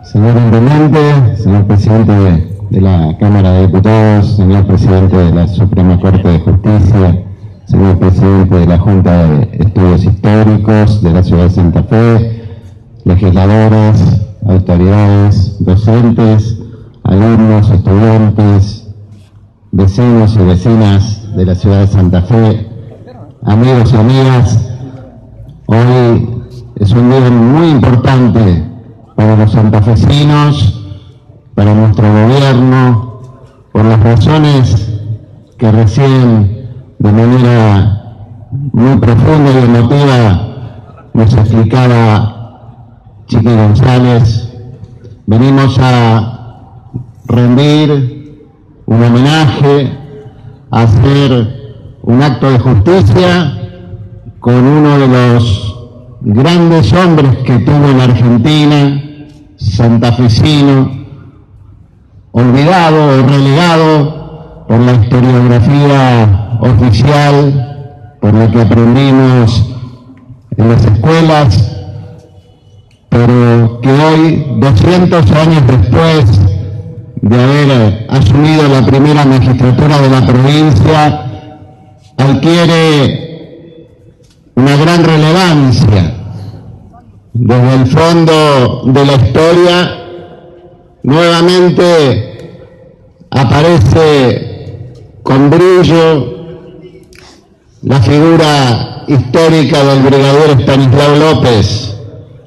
Señor Intendente, señor Presidente de la Cámara de Diputados, señor Presidente de la Suprema Corte de Justicia, señor Presidente de la Junta de Estudios Históricos de la Ciudad de Santa Fe, legisladores, autoridades, docentes, alumnos, estudiantes, vecinos y vecinas de la Ciudad de Santa Fe, amigos y amigas, hoy es un día muy importante para los santafesinos, para nuestro gobierno, por las razones que recién de manera muy profunda y emotiva nos explicaba Chiqui González. Venimos a rendir un homenaje, a hacer un acto de justicia con uno de los grandes hombres que tuvo la Argentina, santafesino, olvidado o relegado por la historiografía oficial, por lo que aprendimos en las escuelas, pero que hoy, 200 años después de haber asumido la primera magistratura de la provincia, adquiere una gran relevancia. Desde el fondo de la historia nuevamente aparece con brillo la figura histórica del brigadier Estanislao López,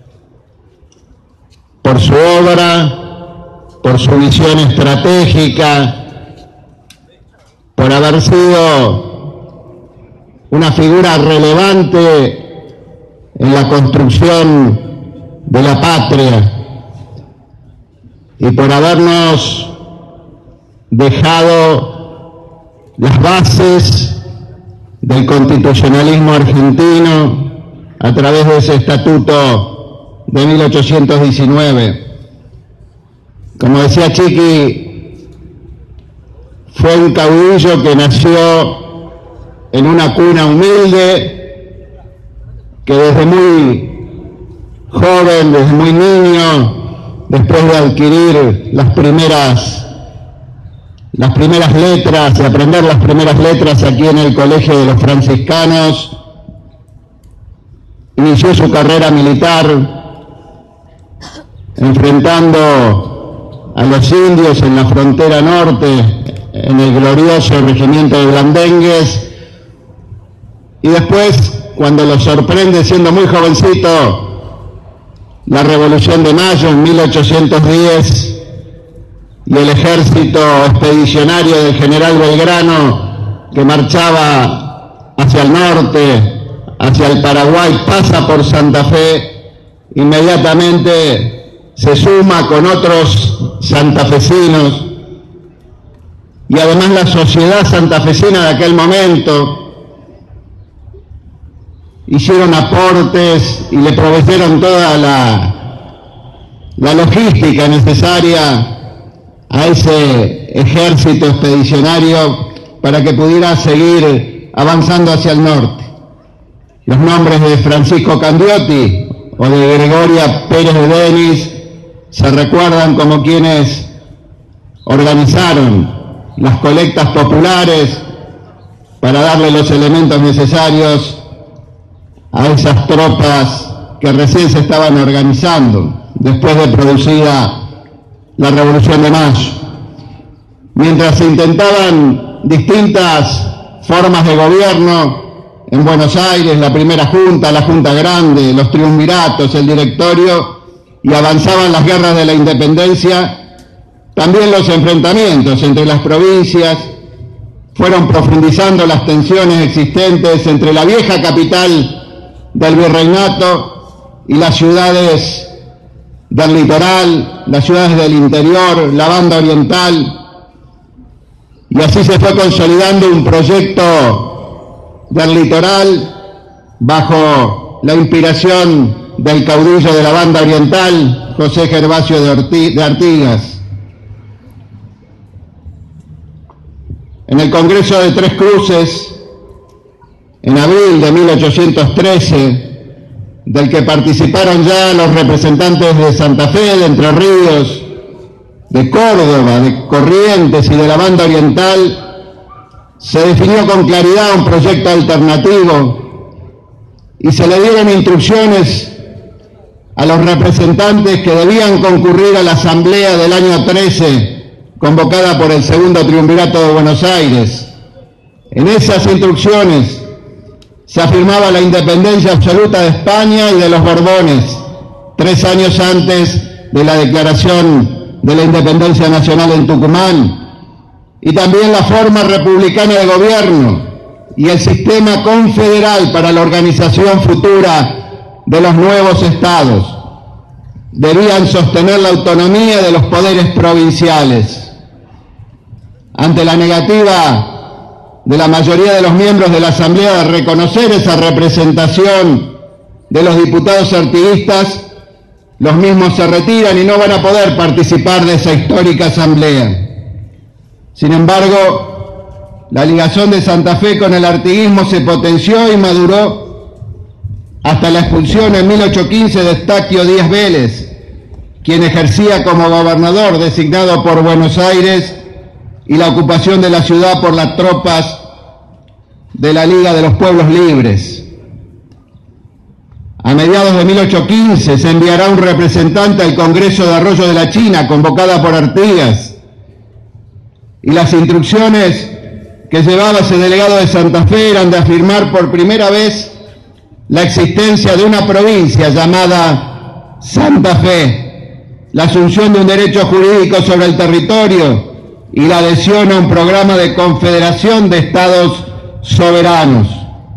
por su obra, por su visión estratégica, por haber sido una figura relevante en la construcción de la patria y por habernos dejado las bases del constitucionalismo argentino a través de ese estatuto de 1819. Como decía Chiqui, fue un caudillo que nació en una cuna humilde, que desde muy joven, desde muy niño, después de adquirir las primeras letras, de aprender las primeras letras aquí en el Colegio de los Franciscanos, inició su carrera militar enfrentando a los indios en la frontera norte, en el glorioso regimiento de Blandengues, y después, cuando lo sorprende siendo muy jovencito la Revolución de Mayo en 1810 y el ejército expedicionario del general Belgrano que marchaba hacia el norte, hacia el Paraguay, pasa por Santa Fe, inmediatamente se suma con otros santafesinos y además la sociedad santafesina de aquel momento hicieron aportes y le proveyeron toda la logística necesaria a ese ejército expedicionario para que pudiera seguir avanzando hacia el norte. Los nombres de Francisco Candioti o de Gregoria Pérez de Denis se recuerdan como quienes organizaron las colectas populares para darle los elementos necesarios a esas tropas que recién se estaban organizando después de producida la Revolución de Mayo. Mientras se intentaban distintas formas de gobierno en Buenos Aires, la primera junta, la Junta Grande, los triunviratos, el directorio, y avanzaban las guerras de la independencia, también los enfrentamientos entre las provincias fueron profundizando las tensiones existentes entre la vieja capital del virreinato y las ciudades del litoral, las ciudades del interior, la banda oriental, y así se fue consolidando un proyecto del litoral bajo la inspiración del caudillo de la banda oriental, José Gervasio de Artigas. En el Congreso de Tres Cruces, en abril de 1813, del que participaron ya los representantes de Santa Fe, de Entre Ríos, de Córdoba, de Corrientes y de la Banda Oriental, se definió con claridad un proyecto alternativo y se le dieron instrucciones a los representantes que debían concurrir a la asamblea del año 13, convocada por el Segundo Triunvirato de Buenos Aires. En esas instrucciones se afirmaba la independencia absoluta de España y de los Borbones, 3 años antes de la declaración de la independencia nacional en Tucumán, y también la forma republicana de gobierno y el sistema confederal para la organización futura de los nuevos estados. Debían sostener la autonomía de los poderes provinciales. Ante la negativa de la mayoría de los miembros de la Asamblea de reconocer esa representación de los diputados artiguistas, los mismos se retiran y no van a poder participar de esa histórica Asamblea. Sin embargo, la ligación de Santa Fe con el artiguismo se potenció y maduró hasta la expulsión en 1815 de Estaquio Díaz Vélez, quien ejercía como gobernador designado por Buenos Aires, y la ocupación de la ciudad por las tropas de la Liga de los Pueblos Libres. A mediados de 1815 se enviará un representante al Congreso de Arroyo de la China, convocada por Artigas, y las instrucciones que llevaba ese delegado de Santa Fe eran de afirmar por primera vez la existencia de una provincia llamada Santa Fe, la asunción de un derecho jurídico sobre el territorio y la adhesión a un programa de confederación de estados soberanos.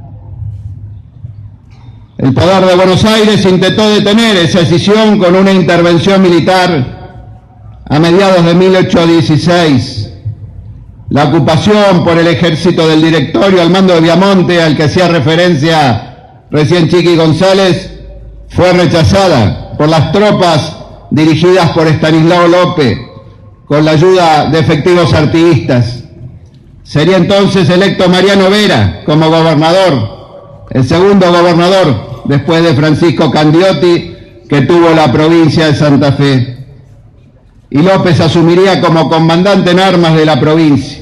El poder de Buenos Aires intentó detener esa decisión con una intervención militar a mediados de 1816. La ocupación por el ejército del Directorio al mando de Viamonte, al que hacía referencia recién Chiqui González, fue rechazada por las tropas dirigidas por Estanislao López, con la ayuda de efectivos artiguistas. Sería entonces electo Mariano Vera como gobernador, el segundo gobernador después de Francisco Candiotti, que tuvo la provincia de Santa Fe. Y López asumiría como comandante en armas de la provincia.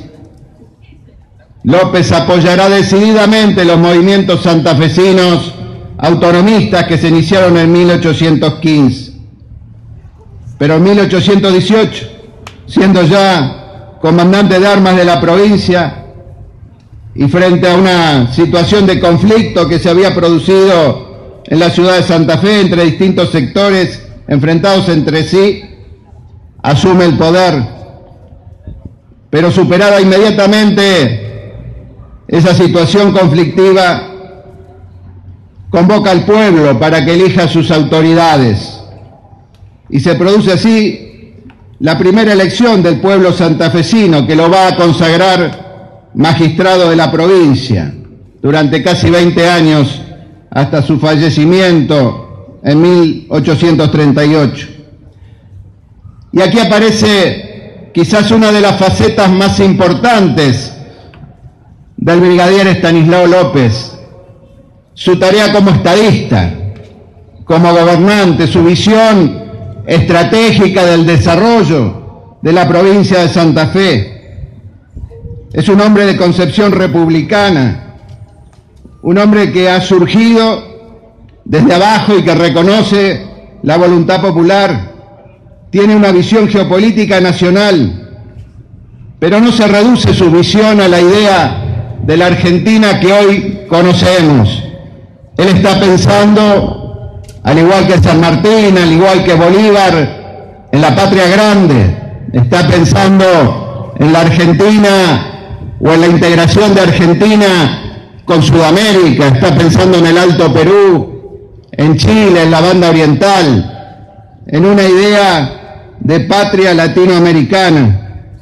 López apoyará decididamente los movimientos santafesinos autonomistas que se iniciaron en 1815. Pero en 1818, siendo ya comandante de armas de la provincia y frente a una situación de conflicto que se había producido en la ciudad de Santa Fe entre distintos sectores enfrentados entre sí, asume el poder, pero superada inmediatamente esa situación conflictiva, convoca al pueblo para que elija a sus autoridades, y se produce así la primera elección del pueblo santafesino, que lo va a consagrar magistrado de la provincia durante casi 20 años hasta su fallecimiento en 1838. Y aquí aparece quizás una de las facetas más importantes del brigadier Estanislao López, su tarea como estadista, como gobernante, su visión estratégica del desarrollo de la provincia de Santa Fe. Es un hombre de concepción republicana, un hombre que ha surgido desde abajo y que reconoce la voluntad popular. Tiene una visión geopolítica nacional, pero no se reduce su visión a la idea de la Argentina que hoy conocemos. Él está pensando, al igual que San Martín, al igual que Bolívar, en la patria grande. Está pensando en la Argentina o en la integración de Argentina con Sudamérica. Está pensando en el Alto Perú, en Chile, en la Banda Oriental, en una idea de patria latinoamericana.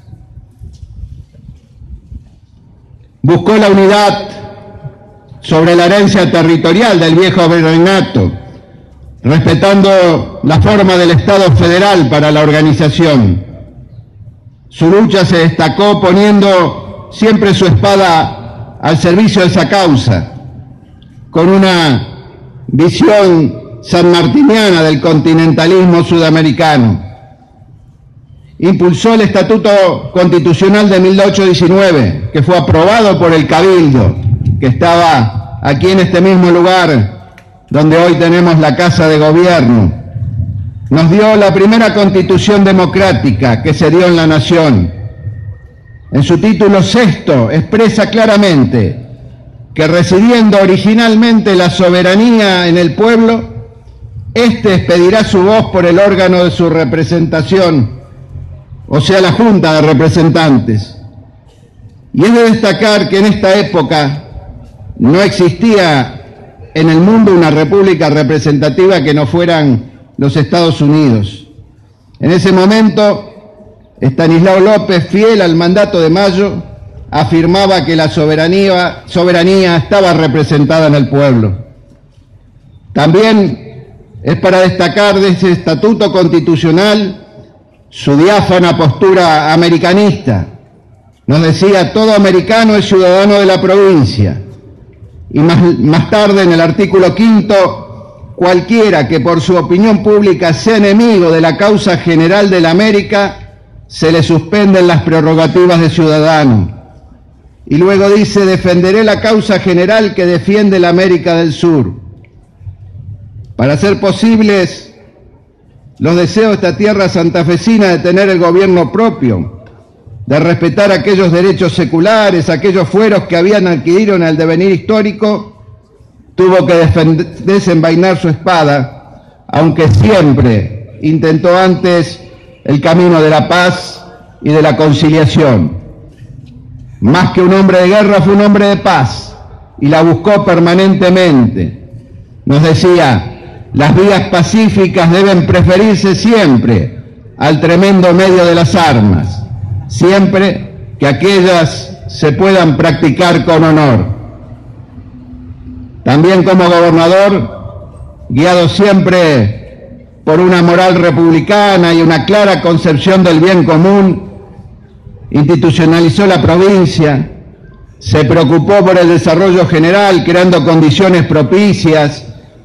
Buscó la unidad sobre la herencia territorial del viejo virreinato, respetando la forma del Estado federal para la organización. Su lucha se destacó poniendo siempre su espada al servicio de esa causa, con una visión sanmartiniana del continentalismo sudamericano. Impulsó el Estatuto Constitucional de 1819, que fue aprobado por el Cabildo, que estaba aquí en este mismo lugar donde hoy tenemos la Casa de Gobierno. Nos dio la primera Constitución democrática que se dio en la nación. En su título sexto expresa claramente que residiendo originalmente la soberanía en el pueblo, éste expedirá su voz por el órgano de su representación, o sea, la Junta de Representantes. Y es de destacar que en esta época no existía en el mundo una república representativa que no fueran los Estados Unidos. En ese momento, Estanislao López, fiel al mandato de Mayo, afirmaba que la soberanía estaba representada en el pueblo. También es para destacar de ese estatuto constitucional su diáfana postura americanista. Nos decía: todo americano es ciudadano de la provincia. Y más tarde, en el artículo 5, cualquiera que por su opinión pública sea enemigo de la causa general de la América, se le suspenden las prerrogativas de ciudadano. Y luego dice: defenderé la causa general que defiende la América del Sur. Para hacer posibles los deseos de esta tierra santafesina de tener el gobierno propio, de respetar aquellos derechos seculares, aquellos fueros que habían adquirido en el devenir histórico, tuvo que desenvainar su espada, aunque siempre intentó antes el camino de la paz y de la conciliación. Más que un hombre de guerra, fue un hombre de paz, y la buscó permanentemente. Nos decía: las vías pacíficas deben preferirse siempre al tremendo medio de las armas, siempre que aquellas se puedan practicar con honor. También como gobernador, guiado siempre por una moral republicana y una clara concepción del bien común, institucionalizó la provincia, se preocupó por el desarrollo general, creando condiciones propicias,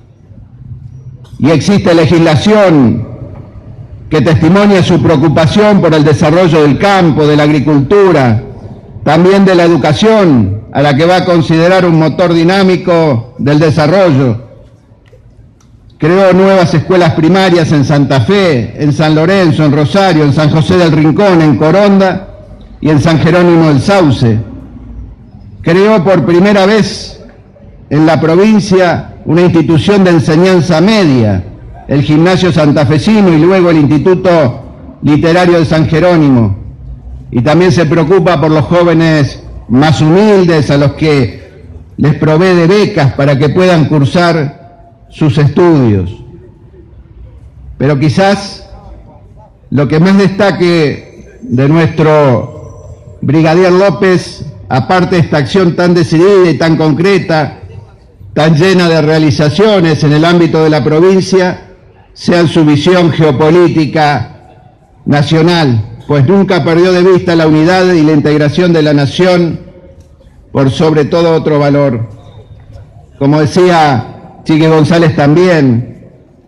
y existe legislación que testimonia su preocupación por el desarrollo del campo, de la agricultura, también de la educación, a la que va a considerar un motor dinámico del desarrollo. Creó nuevas escuelas primarias en Santa Fe, en San Lorenzo, en Rosario, en San José del Rincón, en Coronda y en San Jerónimo del Sauce. Creó por primera vez en la provincia una institución de enseñanza media, el Gimnasio Santafesino y luego el Instituto Literario de San Jerónimo. Y también se preocupa por los jóvenes más humildes, a los que les provee de becas para que puedan cursar sus estudios. Pero quizás lo que más destaque de nuestro brigadier López, aparte de esta acción tan decidida y tan concreta, tan llena de realizaciones en el ámbito de la provincia, sea su visión geopolítica nacional, pues nunca perdió de vista la unidad y la integración de la nación por sobre todo otro valor. Como decía Chiqui González también,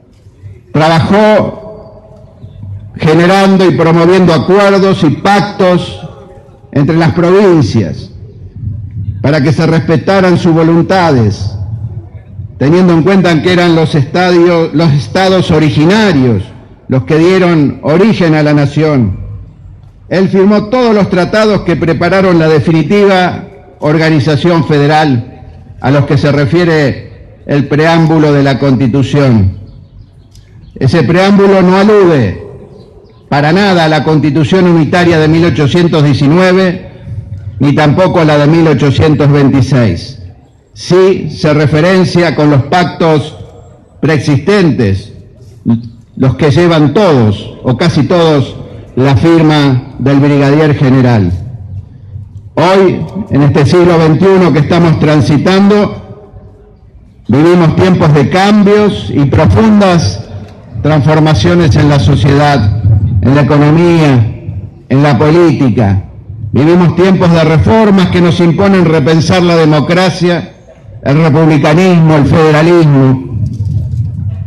trabajó generando y promoviendo acuerdos y pactos entre las provincias para que se respetaran sus voluntades, teniendo en cuenta que eran los estados originarios los que dieron origen a la nación. Él firmó todos los tratados que prepararon la definitiva organización federal, a los que se refiere el preámbulo de la Constitución. Ese preámbulo no alude para nada a la Constitución unitaria de 1819, ni tampoco a la de 1826. Sí se referencia con los pactos preexistentes, los que llevan todos, o casi todos, la firma del brigadier general. Hoy, en este siglo XXI que estamos transitando, vivimos tiempos de cambios y profundas transformaciones en la sociedad, en la economía, en la política. Vivimos tiempos de reformas que nos imponen repensar la democracia, el republicanismo, el federalismo.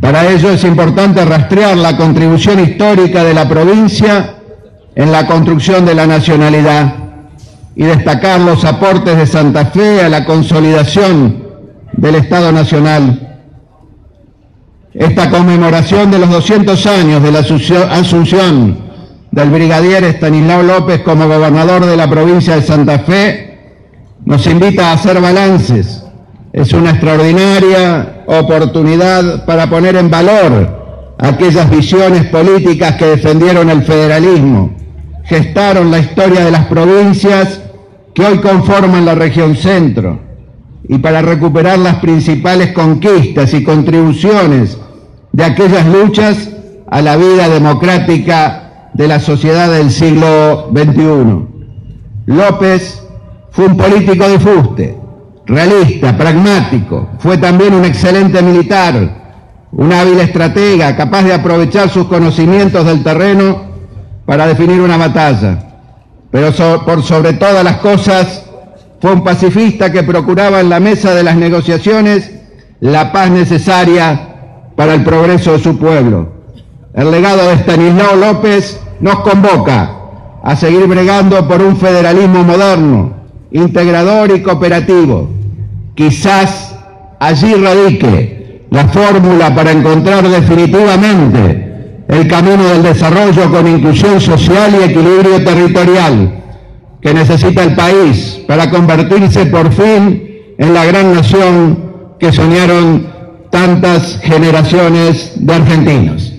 Para ello es importante rastrear la contribución histórica de la provincia en la construcción de la nacionalidad y destacar los aportes de Santa Fe a la consolidación del Estado Nacional. Esta conmemoración de los 200 años de la asunción del brigadier Estanislao López como gobernador de la provincia de Santa Fe nos invita a hacer balances. Es una extraordinaria oportunidad para poner en valor aquellas visiones políticas que defendieron el federalismo, gestaron la historia de las provincias que hoy conforman la región centro, y para recuperar las principales conquistas y contribuciones de aquellas luchas a la vida democrática de la sociedad del siglo XXI. López fue un político de fuste, realista, pragmático, fue también un excelente militar, un hábil estratega, capaz de aprovechar sus conocimientos del terreno para definir una batalla. Pero por sobre todas las cosas, fue un pacifista que procuraba en la mesa de las negociaciones la paz necesaria para el progreso de su pueblo. El legado de Estanislao López nos convoca a seguir bregando por un federalismo moderno, integrador y cooperativo. Quizás allí radique la fórmula para encontrar definitivamente el camino del desarrollo con inclusión social y equilibrio territorial que necesita el país para convertirse por fin en la gran nación que soñaron tantas generaciones de argentinos.